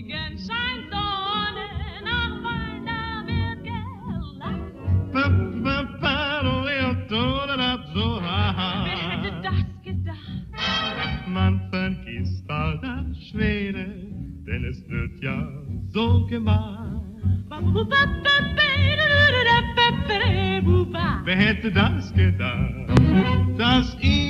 Regen scheint Sonne, nach Weihnachten wird gelacht. Wer hätte das gedacht? Man vergisst all das Schwere, denn es wird ja so gemacht. Wer hätte das gedacht, dass ich